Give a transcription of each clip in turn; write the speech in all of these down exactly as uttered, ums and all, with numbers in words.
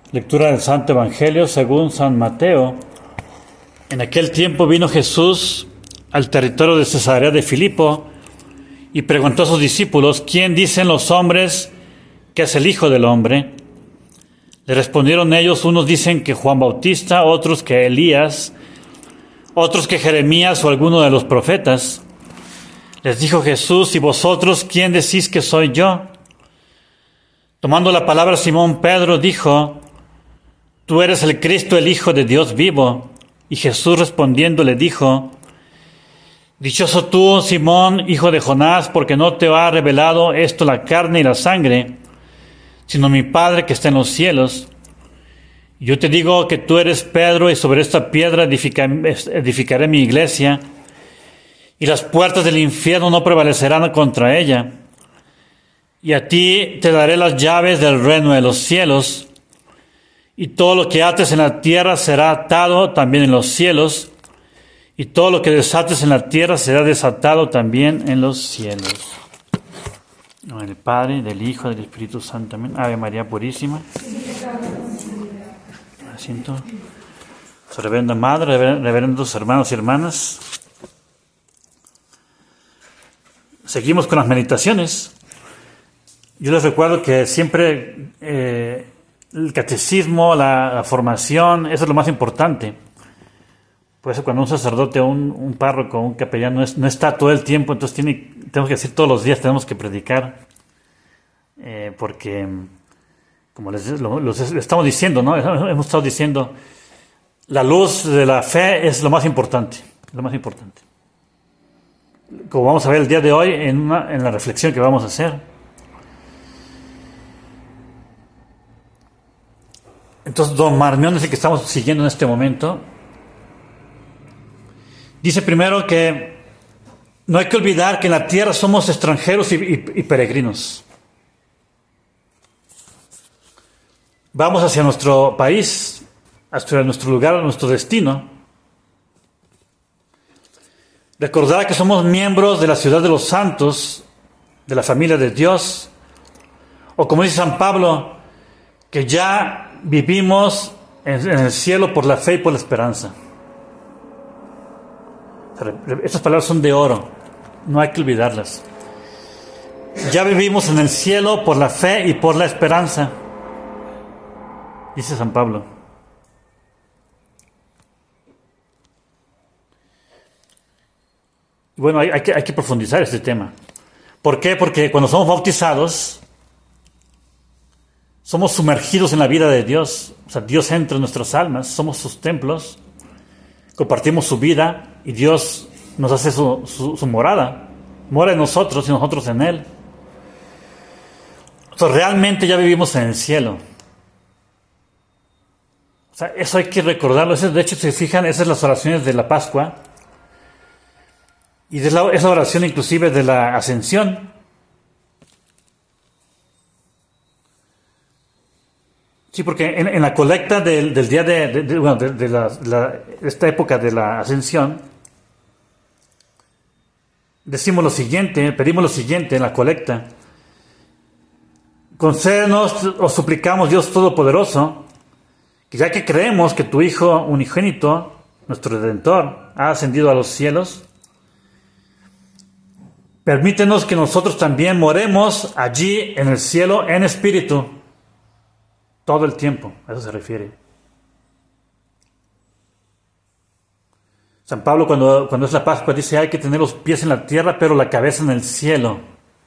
Lectura del Santo Evangelio según San Mateo. En aquel tiempo vino Jesús al territorio de Cesarea de Filipo y preguntó a sus discípulos: ¿quién dicen los hombres que es el Hijo del Hombre? Le respondieron ellos: unos dicen que Juan Bautista, otros que Elías, otros que Jeremías o alguno de los profetas. Les dijo Jesús: ¿y vosotros quién decís que soy yo? Tomando la palabra Simón Pedro dijo: tú eres el Cristo, el Hijo de Dios vivo. Y Jesús respondiendo le dijo: dichoso tú, Simón, hijo de Jonás, porque no te ha revelado esto la carne y la sangre, sino mi Padre que está en los cielos. Yo te digo que tú eres Pedro, y sobre esta piedra edificaré, edificaré mi iglesia, y las puertas del infierno no prevalecerán contra ella. Y a ti te daré las llaves del reino de los cielos. Y todo lo que ates en la tierra será atado también en los cielos, y todo lo que desates en la tierra será desatado también en los cielos. En el Padre, del Hijo, del Espíritu Santo. Amén. Ave María Purísima. Asiento. Su reverenda Madre, reverendos hermanos y hermanas. Seguimos con las meditaciones. Yo les recuerdo que siempre eh, el catecismo, la, la formación, eso es lo más importante. Por eso cuando un sacerdote o un, un párroco o un capellán no, es, no está todo el tiempo, entonces tiene, tenemos que decir todos los días, tenemos que predicar. Eh, porque, como les, lo, los estamos diciendo, ¿no? Hemos estado diciendo, la luz de la fe es lo más importante, lo más importante. Como vamos a ver el día de hoy en, una, en la reflexión que vamos a hacer. Entonces, don Marmión es el que estamos siguiendo en este momento. Dice primero que no hay que olvidar que en la tierra somos extranjeros y, y, y peregrinos. Vamos hacia nuestro país, hacia nuestro lugar, a nuestro destino. Recordar que somos miembros de la ciudad de los santos, de la familia de Dios, o como dice San Pablo, que ya vivimos en, en el cielo por la fe y por la esperanza. Estas palabras son de oro, no hay que olvidarlas. Ya vivimos en el cielo por la fe y por la esperanza, dice San Pablo. Bueno, hay, hay, que, hay que profundizar este tema. ¿Por qué? Porque cuando somos bautizados, somos sumergidos en la vida de Dios. O sea, Dios entra en nuestras almas, somos sus templos, compartimos su vida y Dios nos hace su, su, su morada. Mora en nosotros y nosotros en Él. Entonces, realmente ya vivimos en el cielo. O sea, eso hay que recordarlo. Eso, de hecho, si se fijan, esas son las oraciones de la Pascua. Y es la, es la oración inclusive de la Ascensión. Sí, porque en, en la colecta del, del día de, de, de, bueno, de, de la, la, esta época de la Ascensión, decimos lo siguiente, pedimos lo siguiente en la colecta: concédenos, os suplicamos, Dios Todopoderoso, que ya que creemos que tu Hijo unigénito, nuestro Redentor, ha ascendido a los cielos, permítenos que nosotros también moremos allí en el cielo en espíritu. Todo el tiempo, a eso se refiere. San Pablo, cuando, cuando es la Pascua, dice: hay que tener los pies en la tierra, pero la cabeza en el cielo.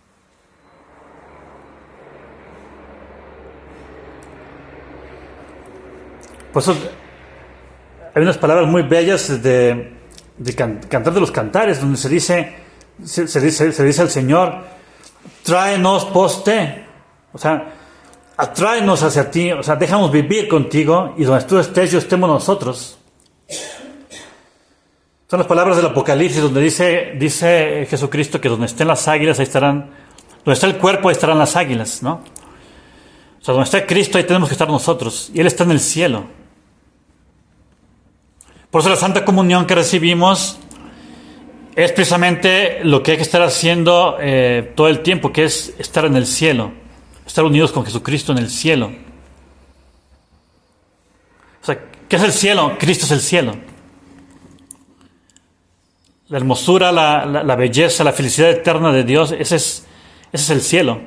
Por eso hay unas palabras muy bellas de, de can, Cantar de los Cantares, donde se dice, se, se dice, se dice al Señor: tráenos poste. O sea, atráenos hacia ti, o sea, déjanos vivir contigo, y donde tú estés, yo estemos nosotros. Son las palabras del Apocalipsis, donde dice, dice Jesucristo que donde estén las águilas, ahí estarán, donde está el cuerpo, ahí estarán las águilas, ¿no? O sea, donde está Cristo, ahí tenemos que estar nosotros, y Él está en el cielo. Por eso la Santa Comunión que recibimos es precisamente lo que hay que estar haciendo eh, todo el tiempo, que es estar en el cielo. Estar unidos con Jesucristo en el cielo. O sea, ¿qué es el cielo? Cristo es el cielo. La hermosura, la, la, la belleza, la felicidad eterna de Dios, ese es, ese es el cielo.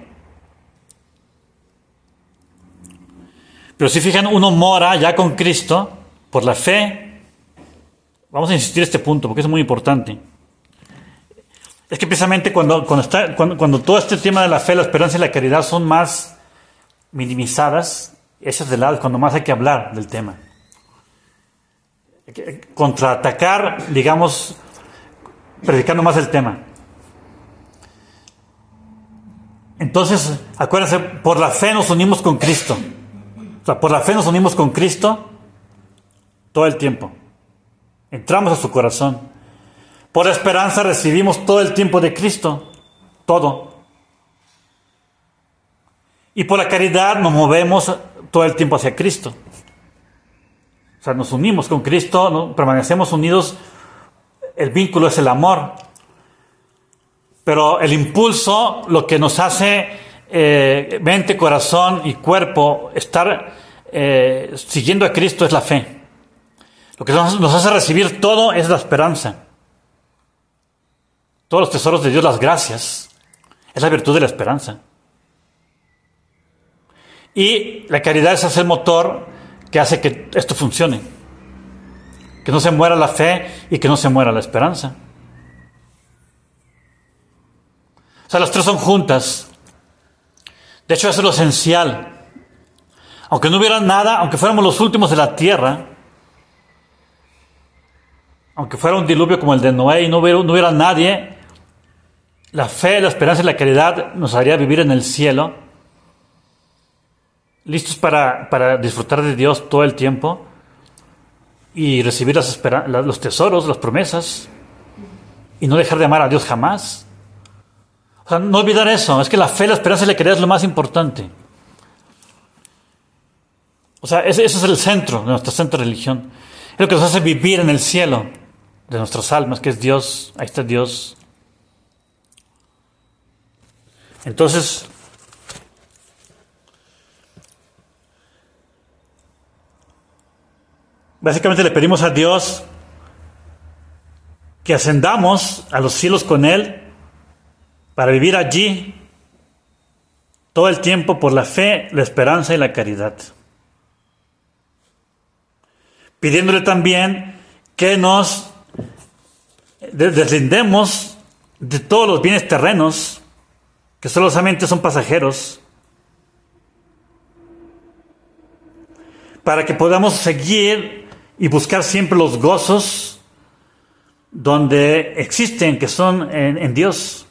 Pero si fijan, uno mora ya con Cristo por la fe. Vamos a insistir en este punto porque es muy importante. Es que precisamente cuando, cuando, está, cuando, cuando todo este tema de la fe, la esperanza y la caridad son más minimizadas, ese es de lado, cuando más hay que hablar del tema. Contraatacar, digamos, predicando más el tema. Entonces, acuérdense, por la fe nos unimos con Cristo. O sea, por la fe nos unimos con Cristo todo el tiempo. Entramos a su corazón. Por esperanza recibimos todo el tiempo de Cristo. Todo. Y por la caridad nos movemos todo el tiempo hacia Cristo. O sea, nos unimos con Cristo, ¿no? Permanecemos unidos. El vínculo es el amor. Pero el impulso, lo que nos hace eh, mente, corazón y cuerpo estar eh, siguiendo a Cristo es la fe. Lo que nos, nos hace recibir todo es la esperanza. Todos los tesoros de Dios, las gracias, es la virtud de la esperanza. Y la caridad es el motor que hace que esto funcione. Que no se muera la fe y que no se muera la esperanza. O sea, las tres son juntas. De hecho, eso es lo esencial. Aunque no hubiera nada, aunque fuéramos los últimos de la tierra, aunque fuera un diluvio como el de Noé y no hubiera, no hubiera nadie, la fe, la esperanza y la caridad nos haría vivir en el cielo, listos para, para disfrutar de Dios todo el tiempo y recibir las espera- los tesoros, las promesas, y no dejar de amar a Dios jamás. O sea, no olvidar eso, es que la fe, la esperanza y la caridad es lo más importante. O sea, ese, ese es el centro de nuestra santa religión. Es lo que nos hace vivir en el cielo de nuestras almas, que es Dios. Ahí está Dios. Entonces, básicamente le pedimos a Dios que ascendamos a los cielos con Él para vivir allí todo el tiempo por la fe, la esperanza y la caridad. Pidiéndole también que nos deslindemos de todos los bienes terrenos que solamente son pasajeros, para que podamos seguir y buscar siempre los gozos donde existen, que son en, en Dios.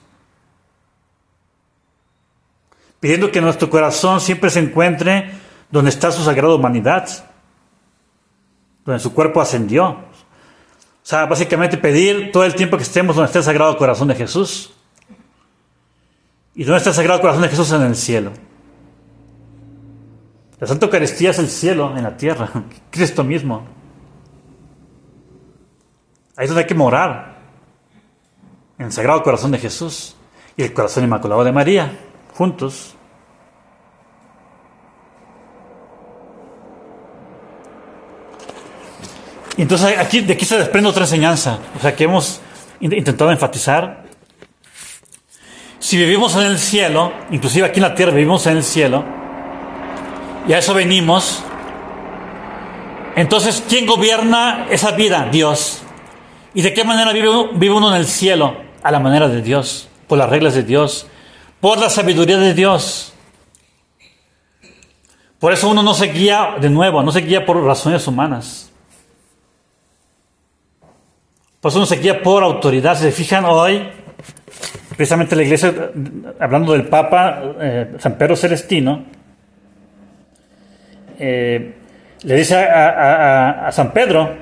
Pidiendo que nuestro corazón siempre se encuentre donde está su sagrada humanidad, donde su cuerpo ascendió. O sea, básicamente pedir todo el tiempo que estemos donde está el Sagrado Corazón de Jesús. ¿Y dónde está el Sagrado Corazón de Jesús? En el cielo. La Santa Eucaristía es el cielo en la tierra, Cristo mismo. Ahí es donde hay que morar, en el Sagrado Corazón de Jesús y el Corazón Inmaculado de María, juntos. Y entonces aquí, de aquí se desprende otra enseñanza, o sea, que hemos intentado enfatizar. Si vivimos en el cielo, inclusive aquí en la tierra vivimos en el cielo, y a eso venimos, entonces, ¿quién gobierna esa vida? Dios. ¿Y de qué manera vive uno, vive uno en el cielo? A la manera de Dios, por las reglas de Dios, por la sabiduría de Dios. Por eso uno no se guía, de nuevo, no se guía por razones humanas. Por eso uno se guía por autoridad. Si se fijan hoy, precisamente la iglesia, hablando del Papa eh, San Pedro Celestino, eh, le dice a, a, a, a San Pedro: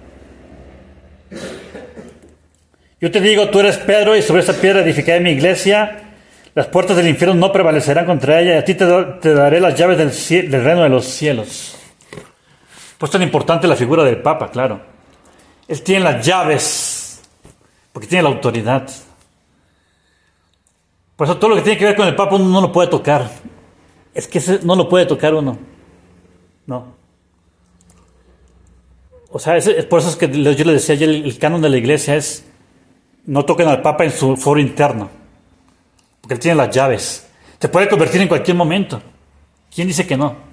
yo te digo, tú eres Pedro, y sobre esta piedra edificaré mi iglesia, las puertas del infierno no prevalecerán contra ella, y a ti te, te daré las llaves del, cielo, del reino de los cielos. Pues tan importante la figura del Papa, claro. Él tiene las llaves, porque tiene la autoridad. Por eso todo lo que tiene que ver con el Papa uno no lo puede tocar. Es que ese no lo puede tocar uno. No. O sea, es, es por eso es que yo le decía ayer, el, el canon de la iglesia es no toquen al Papa en su foro interno, porque él tiene las llaves. Se puede convertir en cualquier momento. ¿Quién dice que no?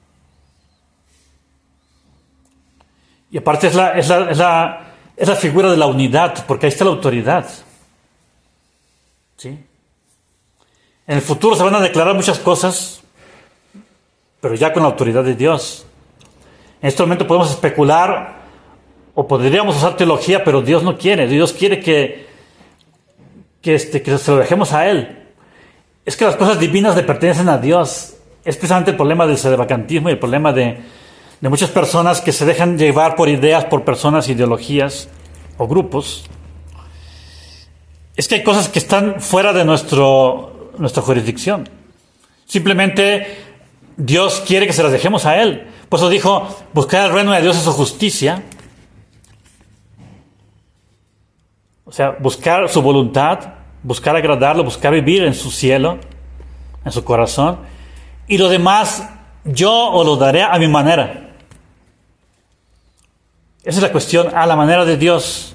Y aparte es la, es la, es la, es la figura de la unidad, porque ahí está la autoridad. ¿Sí? En el futuro se van a declarar muchas cosas, pero ya con la autoridad de Dios. En este momento podemos especular o podríamos usar teología, pero Dios no quiere. Dios quiere que, que, este, que se lo dejemos a Él. Es que las cosas divinas le pertenecen a Dios. Es precisamente el problema del sedevacantismo y el problema de, de muchas personas que se dejan llevar por ideas, por personas, ideologías o grupos. Es que hay cosas que están fuera de nuestro, nuestra jurisdicción. Simplemente Dios quiere que se las dejemos a Él. Por eso dijo, buscar el reino de Dios y su justicia. O sea, buscar su voluntad, buscar agradarlo, buscar vivir en su cielo, en su corazón. Y lo demás, yo os lo daré a mi manera. Esa es la cuestión, a la manera de Dios.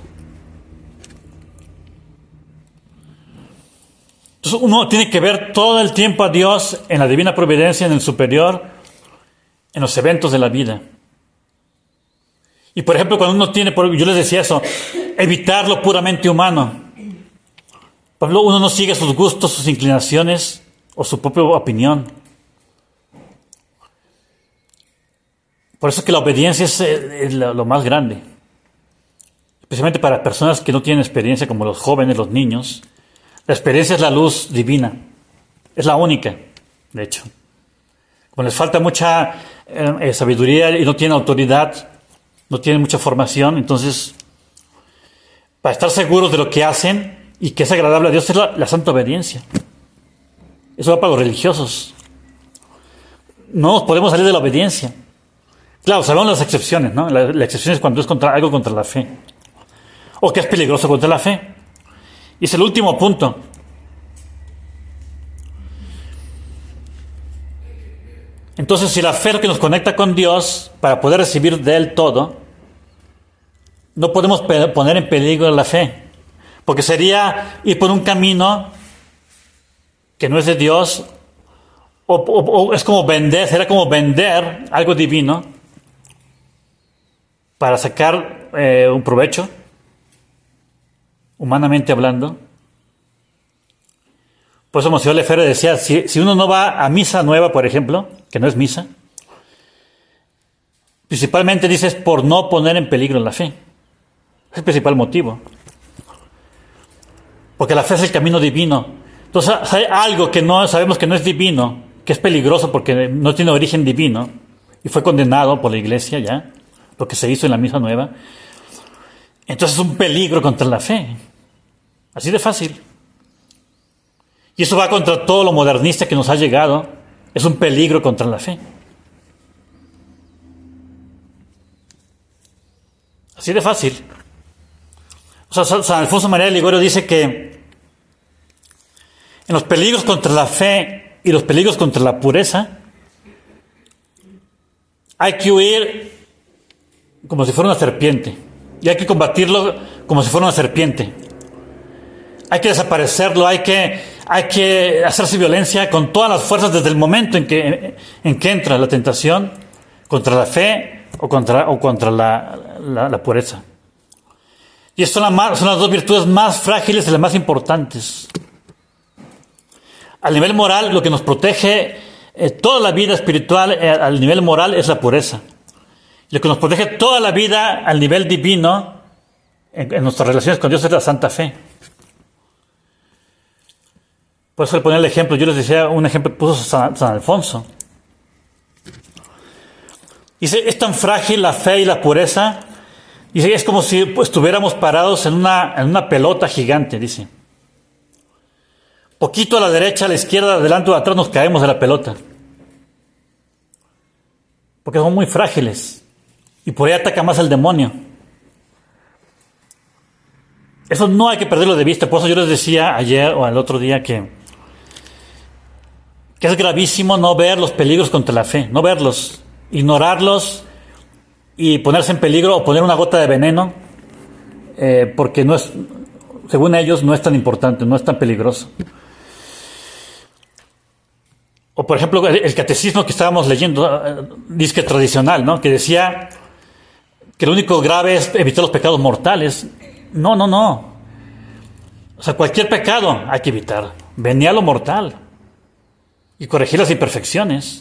Entonces uno tiene que ver todo el tiempo a Dios en la divina providencia, en el superior, en los eventos de la vida. Y por ejemplo, cuando uno tiene, yo les decía eso, evitar lo puramente humano. Por ejemplo, uno no sigue sus gustos, sus inclinaciones o su propia opinión. Por eso es que la obediencia es, es lo, lo más grande. Especialmente para personas que no tienen experiencia, como los jóvenes, los niños. La experiencia es la luz divina. Es la única, de hecho. Como les falta mucha eh, sabiduría y no tienen autoridad, no tienen mucha formación, entonces, para estar seguros de lo que hacen y que es agradable a Dios, es la, la santa obediencia. Eso va para los religiosos. No nos podemos salir de la obediencia. Claro, sabemos las excepciones, ¿no? La, la excepción es cuando es contra, algo contra la fe. O que es peligroso contra la fe. Y es el último punto. Entonces, si la fe es lo que nos conecta con Dios para poder recibir de Él todo, no podemos pe- poner en peligro la fe. Porque sería ir por un camino que no es de Dios, o, o, o es como vender, sería como vender algo divino para sacar eh, un provecho, humanamente hablando. Por eso Monseñor Lefebvre decía, si, si uno no va a misa nueva, por ejemplo, que no es misa, principalmente dice es por no poner en peligro la fe. Es el principal motivo. Porque la fe es el camino divino. Entonces hay algo que no sabemos que no es divino, que es peligroso porque no tiene origen divino, y fue condenado por la iglesia ya, lo que se hizo en la misa nueva. Entonces es un peligro contra la fe. Así de fácil. Y eso va contra todo lo modernista que nos ha llegado. Es un peligro contra la fe. Así de fácil. O sea, San Alfonso María de Ligorio dice que en los peligros contra la fe y los peligros contra la pureza hay que huir como si fuera una serpiente. Y hay que combatirlo como si fuera una serpiente. Hay que desaparecerlo, hay que, hay que hacerse violencia con todas las fuerzas desde el momento en que, en que entra la tentación contra la fe o contra, o contra la, la, la pureza. Y estas son, la, son las dos virtudes más frágiles y las más importantes. Al nivel moral, lo que nos protege eh, toda la vida espiritual eh, al nivel moral es la pureza. Lo que nos protege toda la vida al nivel divino en, en nuestras relaciones con Dios es la santa fe. Por eso le ponía el ejemplo, yo les decía un ejemplo que puso San, San Alfonso. Dice, es tan frágil la fe y la pureza, dice, es como si pues, estuviéramos parados en una, en una pelota gigante, dice. Poquito a la derecha, a la izquierda, adelante o atrás nos caemos de la pelota. Porque son muy frágiles. Y por ahí ataca más el demonio. Eso no hay que perderlo de vista. Por eso yo les decía ayer o el otro día que, que es gravísimo no ver los peligros contra la fe. No verlos, ignorarlos y ponerse en peligro o poner una gota de veneno, eh, porque no es, según ellos, no es tan importante, no es tan peligroso. O por ejemplo, el, el catecismo que estábamos leyendo, eh, disque tradicional, ¿no? Que decía que lo único grave es evitar los pecados mortales. No, no, no. O sea, cualquier pecado hay que evitar, venial o mortal, y corregir las imperfecciones.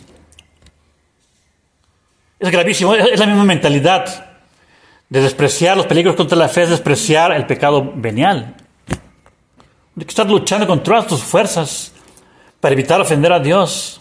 Es gravísimo, es la misma mentalidad de despreciar los peligros contra la fe, es despreciar el pecado venial. Hay que estar luchando con todas tus fuerzas para evitar ofender a Dios.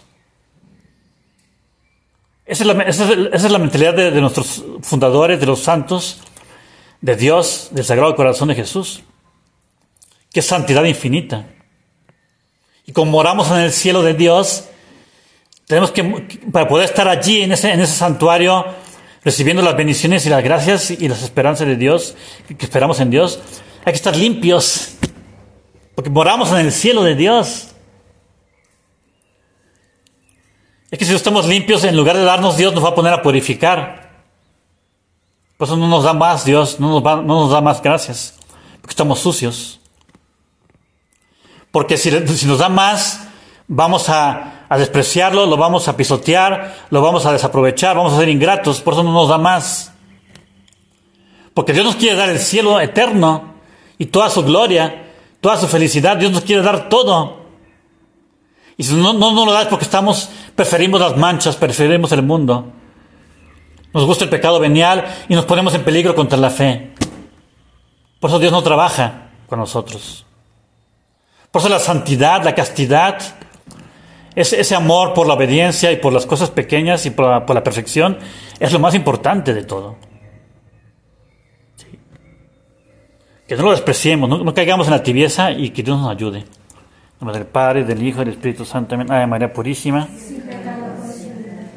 Esa es la, esa es, esa es la mentalidad de, de nuestros fundadores, de los santos, de Dios, del Sagrado Corazón de Jesús, que es santidad infinita. Y como moramos en el cielo de Dios, tenemos que, para poder estar allí, en ese, en ese santuario, recibiendo las bendiciones y las gracias y las esperanzas de Dios, que esperamos en Dios, hay que estar limpios, porque moramos en el cielo de Dios. Es que si no estamos limpios, en lugar de darnos, Dios nos va a poner a purificar. Por eso no nos da más Dios, no nos, va, no nos da más gracias, porque estamos sucios. Porque si, si nos da más, vamos a, a despreciarlo, lo vamos a pisotear, lo vamos a desaprovechar, vamos a ser ingratos, por eso no nos da más. Porque Dios nos quiere dar el cielo eterno y toda su gloria, toda su felicidad. Dios nos quiere dar todo. Y si no, no, no lo da es porque estamos, preferimos las manchas, preferimos el mundo. Nos gusta el pecado venial y nos ponemos en peligro contra la fe. Por eso Dios no trabaja con nosotros. Por eso la santidad, la castidad, ese, ese amor por la obediencia y por las cosas pequeñas y por la, por la perfección, es lo más importante de todo. Sí. Que no lo despreciemos, no, no caigamos en la tibieza y que Dios nos ayude. En nombre del Padre, del Hijo y del Espíritu Santo. Amén. Ave María Purísima.